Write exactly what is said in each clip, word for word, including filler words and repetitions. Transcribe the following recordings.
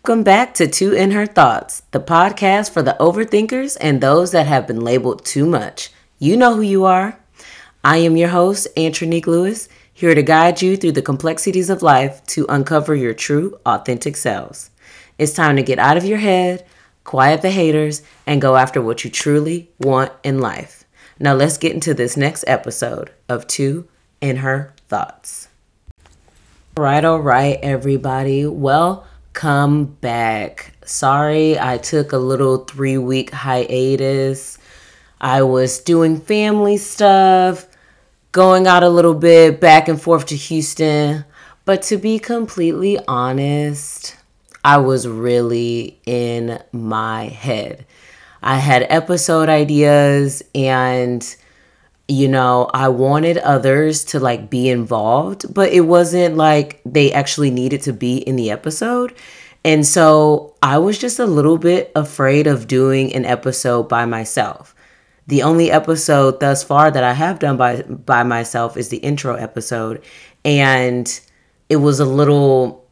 Welcome back to Two in Her Thoughts, the podcast for the overthinkers and those that have been labeled too much. You know who you are. I am your host, Antronique Lewis, here to guide you through the complexities of life to uncover your true, authentic selves. It's time to get out of your head, quiet the haters, and go after what you truly want in life. Now let's get into this next episode of Two in Her Thoughts. All right, all right, everybody. Well, come back. Sorry, I took a little three-week hiatus. I was doing family stuff, going out a little bit, back and forth to Houston. But to be completely honest, I was really in my head. I had episode ideas and, you know, I wanted others to like be involved, but it wasn't like they actually needed to be in the episode. And so I was just a little bit afraid of doing an episode by myself. The only episode thus far that I have done by, by myself is the intro episode. And it was a little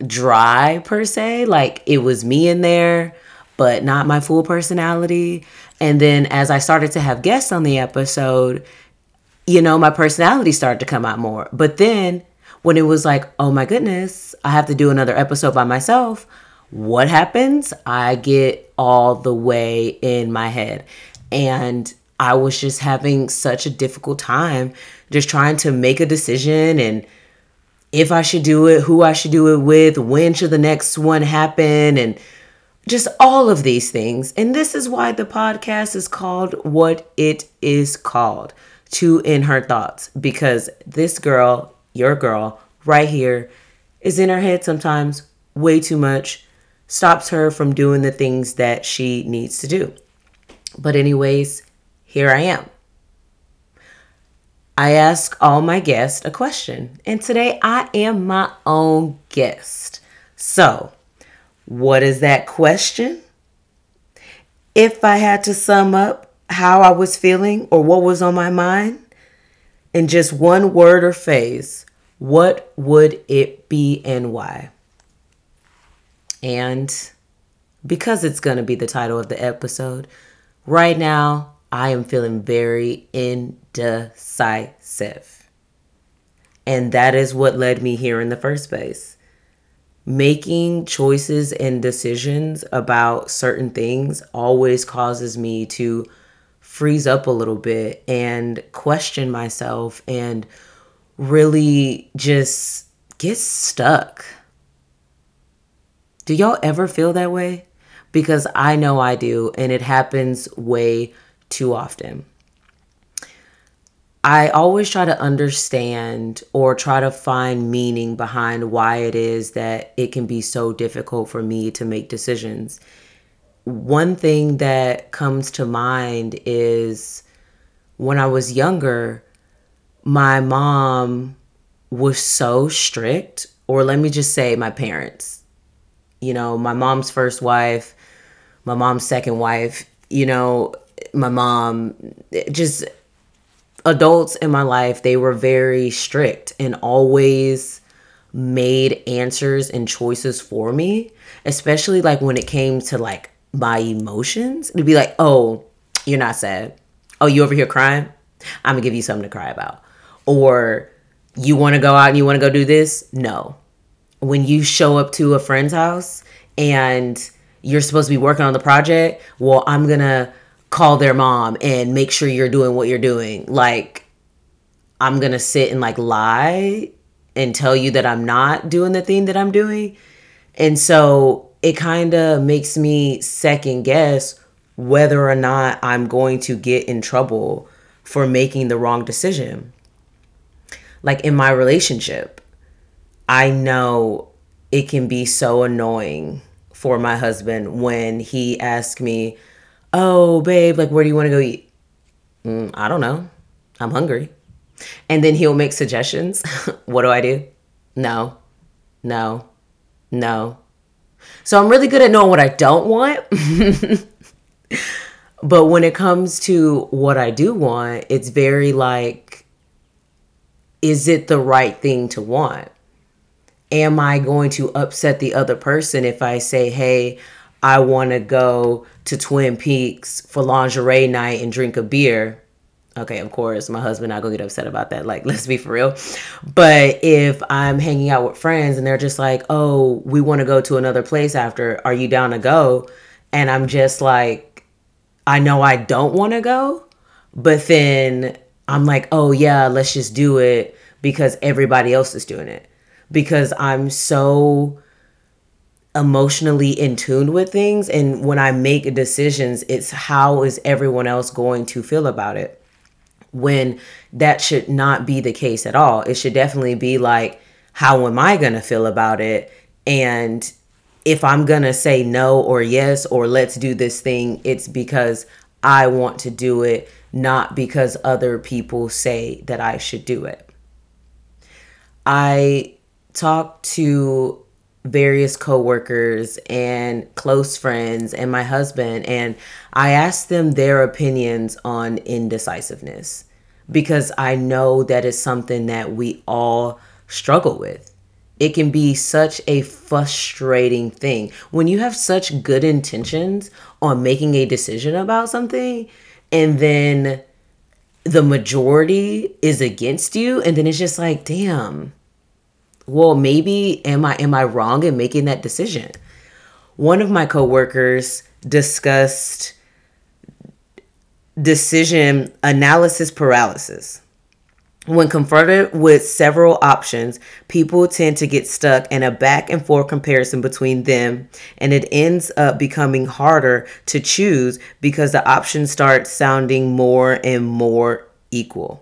dry per se, like it was me in there, but not my full personality. And then as I started to have guests on the episode, you know, my personality started to come out more. But then when it was like, oh my goodness, I have to do another episode by myself, what happens? I get all the way in my head. And I was just having such a difficult time just trying to make a decision and if I should do it, who I should do it with, when should the next one happen, and just all of these things. And this is why the podcast is called what it is called, Two in Her Thoughts, because this girl, your girl right here, is in her head sometimes way too much, stops her from doing the things that she needs to do. But anyways, here I am. I ask all my guests a question, and today I am my own guest. So, what is that question? If I had to sum up how I was feeling or what was on my mind in just one word or phrase, what would it be and why? And because it's going to be the title of the episode, right now I am feeling very indecisive. And that is what led me here in the first place. Making choices and decisions about certain things always causes me to freeze up a little bit and question myself and really just get stuck. Do y'all ever feel that way? Because I know I do, and it happens way too often. I always try to understand or try to find meaning behind why it is that it can be so difficult for me to make decisions. One thing that comes to mind is when I was younger, my mom was so strict, or let me just say my parents. You know, my mom's first wife, my mom's second wife, you know, my mom, just adults in my life, they were very strict and always made answers and choices for me, especially like when it came to like my emotions. It'd be like, oh, you're not sad. Oh, you over here crying? I'm gonna give you something to cry about. Or you want to go out and you want to go do this? No. When you show up to a friend's house and you're supposed to be working on the project, well, I'm gonna call their mom and make sure you're doing what you're doing. Like, I'm going to sit and like lie and tell you that I'm not doing the thing that I'm doing. And so it kind of makes me second guess whether or not I'm going to get in trouble for making the wrong decision. Like in my relationship, I know it can be so annoying for my husband when he asks me, oh, babe, like, where do you want to go eat? Mm, I don't know. I'm hungry. And then he'll make suggestions. What do I do? No, no, no. So I'm really good at knowing what I don't want. But when it comes to what I do want, it's very like, is it the right thing to want? am I going to upset the other person if I say, hey, I want to go to Twin Peaks for lingerie night and drink a beer? Okay, of course, my husband not gonna get upset about that. Like, let's be for real. But if I'm hanging out with friends and they're just like, oh, we want to go to another place after, are you down to go? And I'm just like, I know I don't want to go, but then I'm like, oh yeah, let's just do it because everybody else is doing it. Because I'm so emotionally in tune with things. And when I make decisions, it's how is everyone else going to feel about it? When that should not be the case at all. It should definitely be like, how am I going to feel about it? And if I'm going to say no or yes, or let's do this thing, it's because I want to do it, not because other people say that I should do it. I talked to various coworkers and close friends and my husband, and I asked them their opinions on indecisiveness because I know that is something that we all struggle with. It can be such a frustrating thing when you have such good intentions on making a decision about something, and then the majority is against you, and then it's just like, damn, well, maybe am I am I wrong in making that decision? One of my coworkers discussed decision analysis paralysis. When confronted with several options, people tend to get stuck in a back and forth comparison between them, and it ends up becoming harder to choose because the options start sounding more and more equal.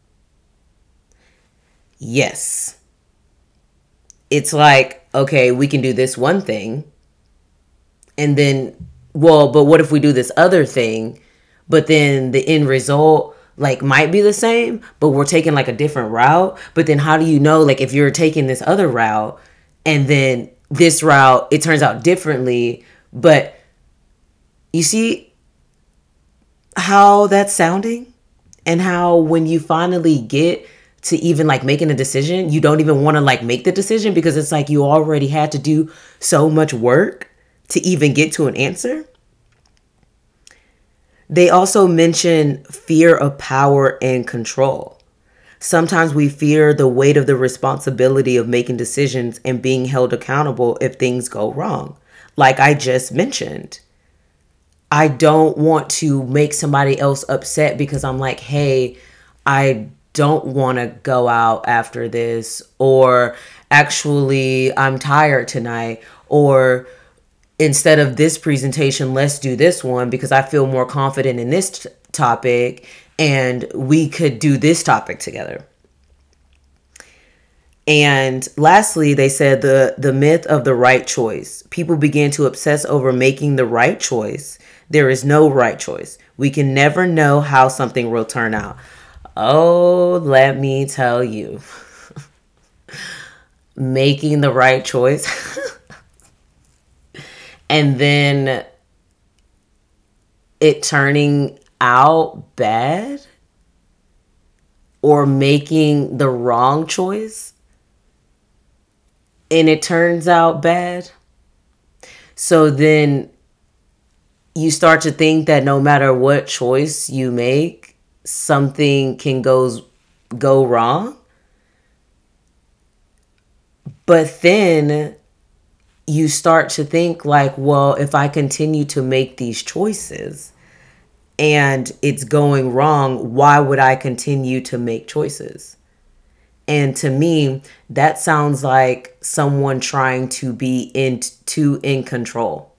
Yes. It's like, okay, we can do this one thing. And then, well, but what if we do this other thing? But then the end result, like, might be the same, but we're taking like a different route. But then how do you know, like, if you're taking this other route and then this route, it turns out differently. But you see how that's sounding? And how when you finally get to even like making a decision, you don't even want to like make the decision because it's like you already had to do so much work to even get to an answer. They also mention fear of power and control. Sometimes we fear the weight of the responsibility of making decisions and being held accountable if things go wrong. Like I just mentioned, I don't want to make somebody else upset because I'm like, hey, I don't want to go out after this, or actually I'm tired tonight, or instead of this presentation, let's do this one because I feel more confident in this t- topic and we could do this topic together. And lastly, they said the, the myth of the right choice. People begin to obsess over making the right choice. There is no right choice. We can never know how something will turn out. Oh, let me tell you, making the right choice and then it turning out bad, or making the wrong choice and it turns out bad. So then you start to think that no matter what choice you make, something can goes go wrong. But then you start to think like, well, if I continue to make these choices and it's going wrong, why would I continue to make choices? And to me, that sounds like someone trying to be in too in control.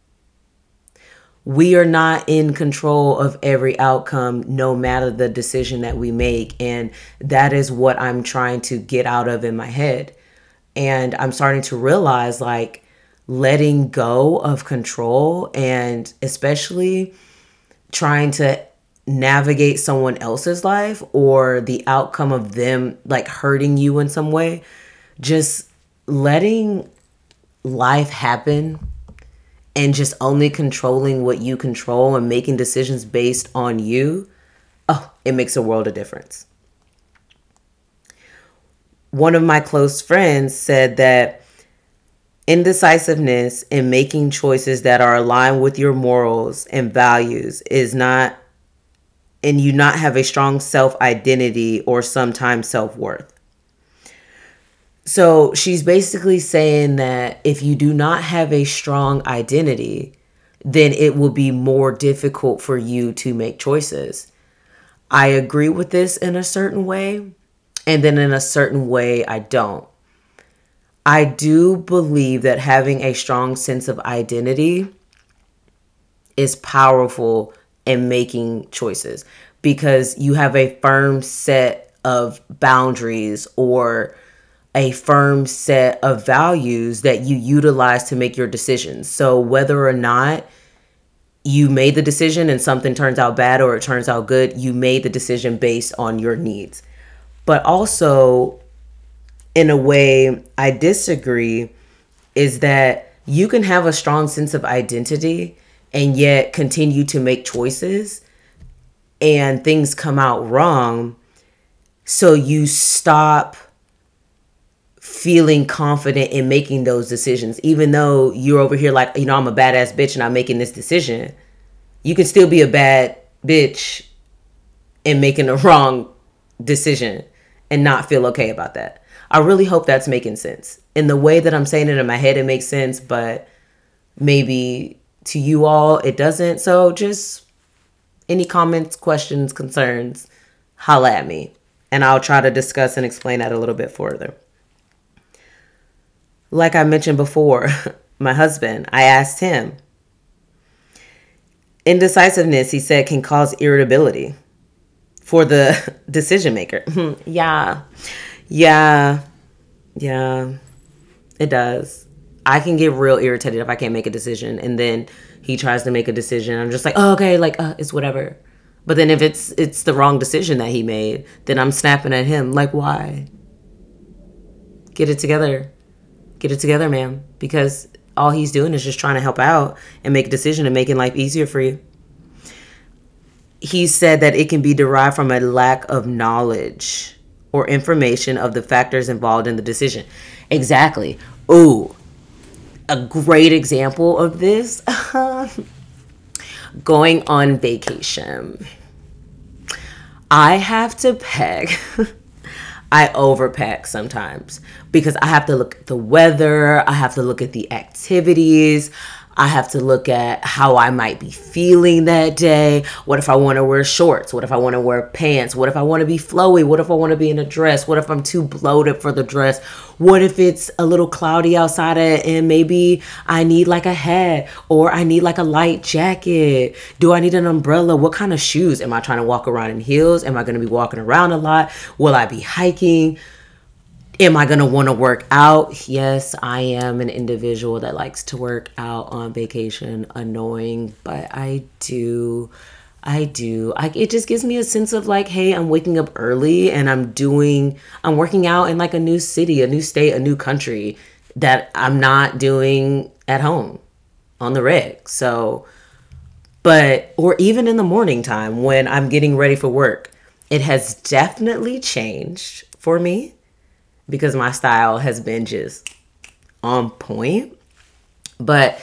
We are not in control of every outcome, no matter the decision that we make. And that is what I'm trying to get out of in my head. And I'm starting to realize like letting go of control, and especially trying to navigate someone else's life or the outcome of them like hurting you in some way, just letting life happen and just only controlling what you control and making decisions based on you, oh, it makes a world of difference. one of my close friends said that indecisiveness in making choices that are aligned with your morals and values is not, and you not have a strong self-identity or sometimes self-worth. So she's basically saying that if you do not have a strong identity, then it will be more difficult for you to make choices. I agree with this in a certain way, and then in a certain way, I don't. I do believe that having a strong sense of identity is powerful in making choices because you have a firm set of boundaries or a firm set of values that you utilize to make your decisions. So whether or not you made the decision and something turns out bad or it turns out good, you made the decision based on your needs. But also, in a way, I disagree, is that you can have a strong sense of identity and yet continue to make choices and things come out wrong. So you stop feeling confident in making those decisions, even though you're over here like, you know, I'm a badass bitch and I'm making this decision. You can still be a bad bitch and making a wrong decision and not feel okay about that. I really hope that's making sense. In the way that I'm saying it in my head, it makes sense, but maybe to you all, it doesn't. So just any comments, questions, concerns, holla at me. And I'll try to discuss and explain that a little bit further. Like I mentioned before, my husband, I asked him. Indecisiveness, he said, can cause irritability for the decision maker. yeah, yeah, yeah, it does. I can get real irritated if I can't make a decision. And then he tries to make a decision. I'm just like, oh, okay, like, uh, it's whatever. But then if it's it's the wrong decision that he made, then I'm snapping at him. Like, why? Get it together. Get it together, man. Because all he's doing is just trying to help out and make a decision and making life easier for you. He said that it can be derived from a lack of knowledge or information of the factors involved in the decision. Exactly. Ooh, a great example of this. Going on vacation. I have to pack. I overpack sometimes because I have to look at the weather. I have to look at the activities. I have to look at how I might be feeling that day. What if I want to wear shorts? What if I want to wear pants? What if I want to be flowy? What if I want to be in a dress? What if I'm too bloated for the dress? What if it's a little cloudy outside and maybe I need like a hat or I need like a light jacket? Do I need an umbrella? What kind of shoes? Am I trying to walk around in heels? Am I going to be walking around a lot? Will I be hiking? Am I going to want to work out? Yes, I am an individual that likes to work out on vacation. Annoying, but I do. I do. I, it just gives me a sense of like, hey, I'm waking up early and I'm doing, I'm working out in like a new city, a new state, a new country that I'm not doing at home on the reg. So, but, or even in the morning time when I'm getting ready for work, it has definitely changed for me. Because my style has been just on point. But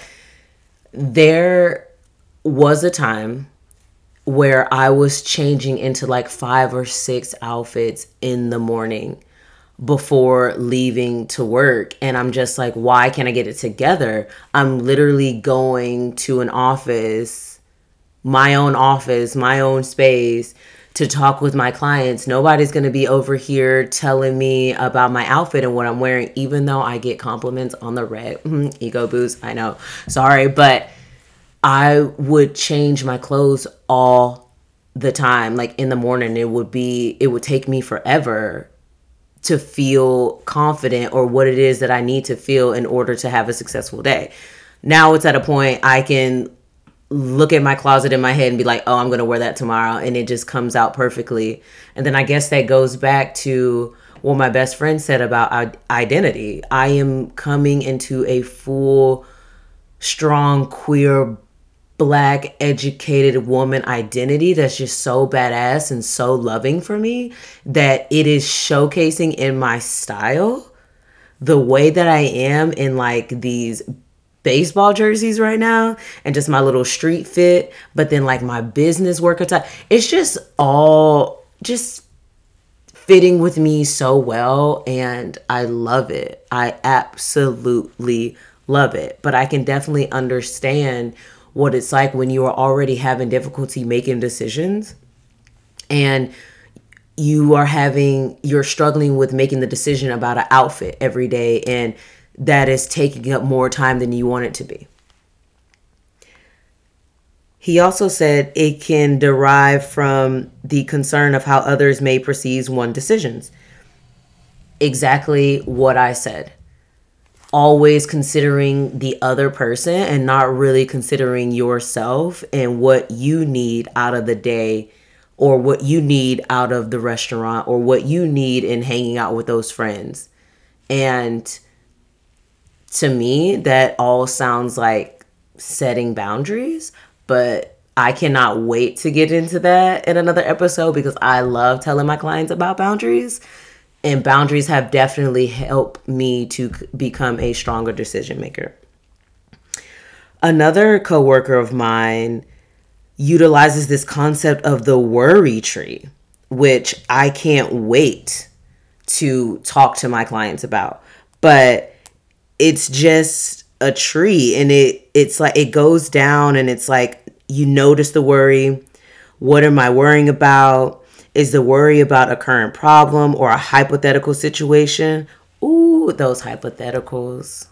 there was a time where I was changing into like five or six outfits in the morning before leaving to work. And I'm just like, why can't I get it together? I'm literally going to an office, my own office, my own space, to talk with my clients. Nobody's going to be over here telling me about my outfit and what I'm wearing, even though I get compliments on the red. Ego boost, I know. Sorry, but I would change my clothes all the time. Like in the morning, it would be, it would take me forever to feel confident or what it is that I need to feel in order to have a successful day. Now it's at a point I can look at my closet in my head and be like, oh, I'm going to wear that tomorrow. And it just comes out perfectly. And then I guess that goes back to what my best friend said about identity. I am coming into a full, strong, queer Black educated woman identity that's just so badass and so loving for me that it is showcasing in my style the way that I am in like these baseball jerseys right now and just my little street fit, but then like my business work attire. It's just all just fitting with me so well, and I love it. I absolutely love it. But I can definitely understand what it's like when you are already having difficulty making decisions and you are having, you're struggling with making the decision about an outfit every day, and that is taking up more time than you want it to be. He also said it can derive from the concern of how others may perceive one's decisions. Exactly what I said. Always considering the other person and not really considering yourself and what you need out of the day, or what you need out of the restaurant, or what you need in hanging out with those friends. And to me, that all sounds like setting boundaries, but I cannot wait to get into that in another episode because I love telling my clients about boundaries. And boundaries have definitely helped me to become a stronger decision maker. Another coworker of mine utilizes this concept of the worry tree, which I can't wait to talk to my clients about. But it's just a tree, and it it's like it goes down, and it's like you notice the worry. What am I worrying about? Is the worry about a current problem or a hypothetical situation? Ooh, those hypotheticals.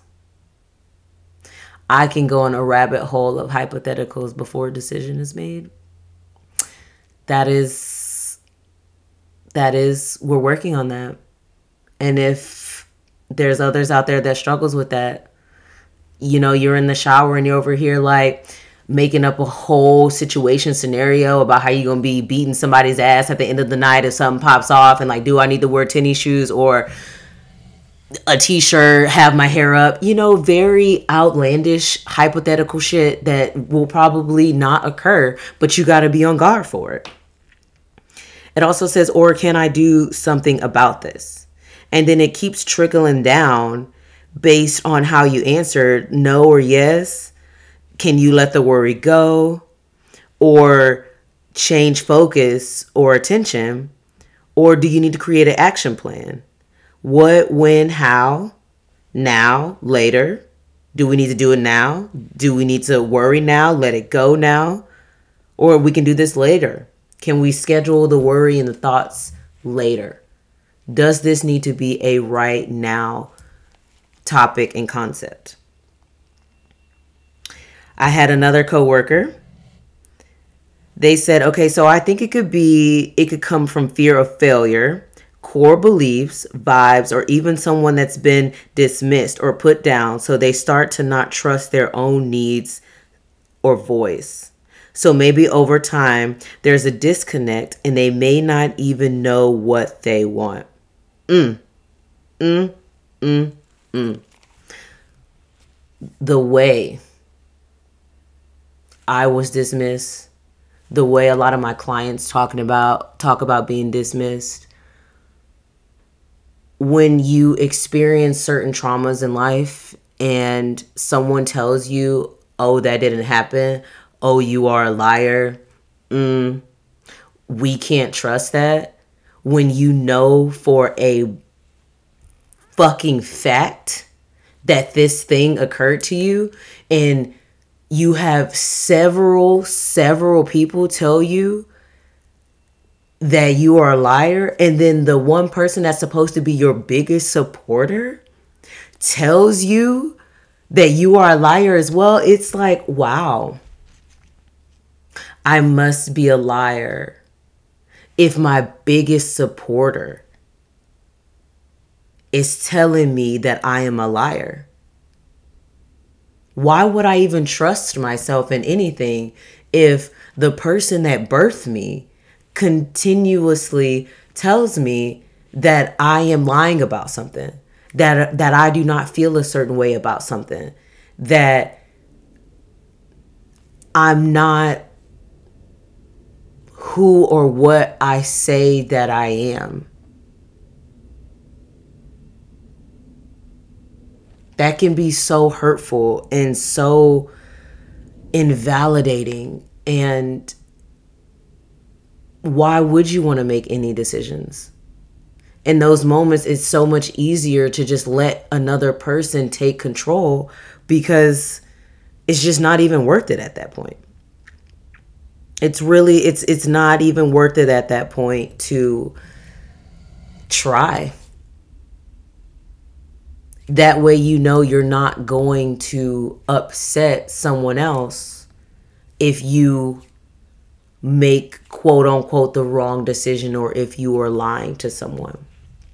I can go on a rabbit hole of hypotheticals before a decision is made. That is, that is, we're working on that. And if there's others out there that struggles with that, you know, you're in the shower and you're over here like making up a whole situation scenario about how you're going to be beating somebody's ass at the end of the night if something pops off, and like, do I need to wear tennis shoes or a t-shirt, have my hair up, you know, very outlandish hypothetical shit that will probably not occur, but you got to be on guard for it. It also says, or can I do something about this? And then it keeps trickling down based on how you answered no or yes. Can you let the worry go, or change focus or attention? Or do you need to create an action plan? What, when, how, now, later? Do we need to do it now? Do we need to worry now? Let it go now? Or we can do this later. Can we schedule the worry and the thoughts later? Does this need to be a right now topic and concept? I had another coworker. They said, okay, so I think it could be, it could come from fear of failure, core beliefs, vibes, or even someone that's been dismissed or put down. So they start to not trust their own needs or voice. So maybe over time, there's a disconnect and they may not even know what they want. Mm, mm, mm, mm. The way I was dismissed, the way a lot of my clients talking about talk about being dismissed. When you experience certain traumas in life and someone tells you, oh, that didn't happen. Oh, you are a liar. Mm, we can't trust that. When you know for a fucking fact that this thing occurred to you, and you have several, several people tell you that you are a liar, and then the one person that's supposed to be your biggest supporter tells you that you are a liar as well. It's like, wow, I must be a liar if my biggest supporter is telling me that I am a liar. Why would I even trust myself in anything if the person that birthed me continuously tells me that I am lying about something, that that I do not feel a certain way about something, that I'm not who or what I say that I am. That can be so hurtful and so invalidating. And why would you want to make any decisions? In those moments, it's so much easier to just let another person take control because it's just not even worth it at that point. It's really, it's it's not even worth it at that point to try. That way you know you're not going to upset someone else if you make quote unquote the wrong decision or if you are lying to someone.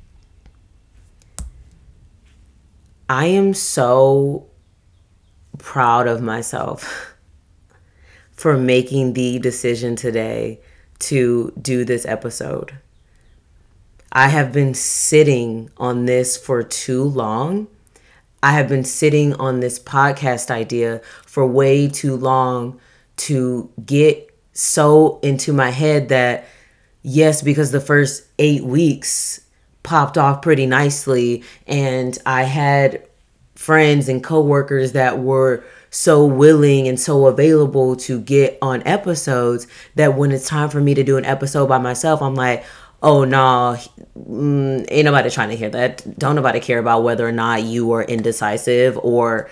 I am so proud of myself for making the decision today to do this episode. I have been sitting on this for too long. I have been sitting on this podcast idea for way too long to get so into my head that, yes, because the first eight weeks popped off pretty nicely and I had friends and coworkers that were so willing and so available to get on episodes, that when it's time for me to do an episode by myself, I'm like, oh no, mm, ain't nobody trying to hear that. Don't nobody care about whether or not you are indecisive or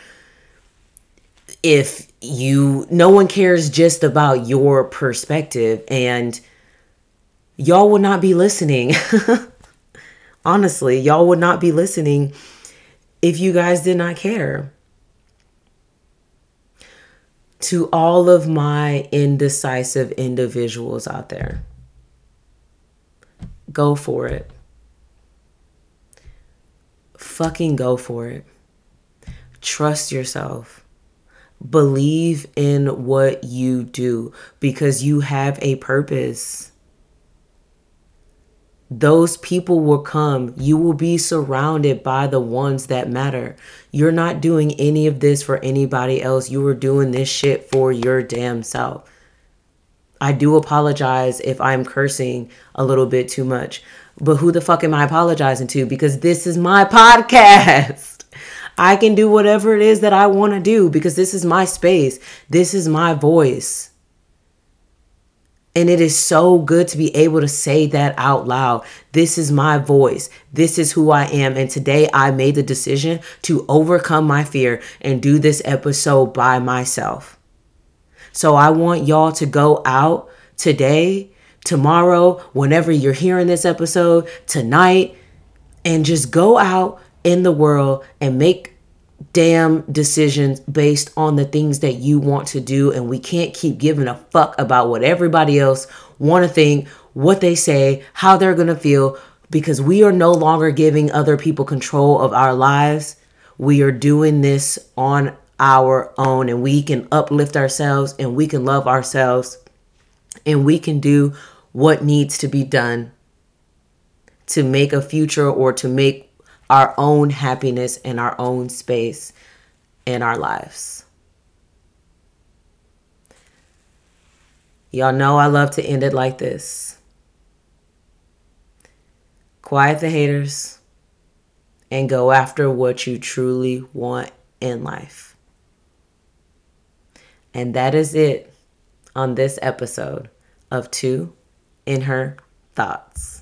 if you, no one cares just about your perspective, and y'all would not be listening. Honestly, y'all would not be listening if you guys did not care. To all of my indecisive individuals out there, go for it. Fucking go for it. Trust yourself. Believe in what you do because you have a purpose. Those people will come. You will be surrounded by the ones that matter. You're not doing any of this for anybody else. You are doing this shit for your damn self. I do apologize if I'm cursing a little bit too much, but who the fuck am I apologizing to? Because this is my podcast. I can do whatever it is that I want to do because this is my space. This is my voice. And it is so good to be able to say that out loud. This is my voice. This is who I am. And today I made the decision to overcome my fear and do this episode by myself. So I want y'all to go out today, tomorrow, whenever you're hearing this episode, tonight, and just go out in the world and make damn decisions based on the things that you want to do. And we can't keep giving a fuck about what everybody else want to think, what they say, how they're going to feel, because we are no longer giving other people control of our lives. We are doing this on our own, and we can uplift ourselves and we can love ourselves and we can do what needs to be done to make a future or to make our own happiness and our own space in our lives. Y'all know I love to end it like this. Quiet the haters and go after what you truly want in life. And that is it on this episode of Two in Her Thoughts.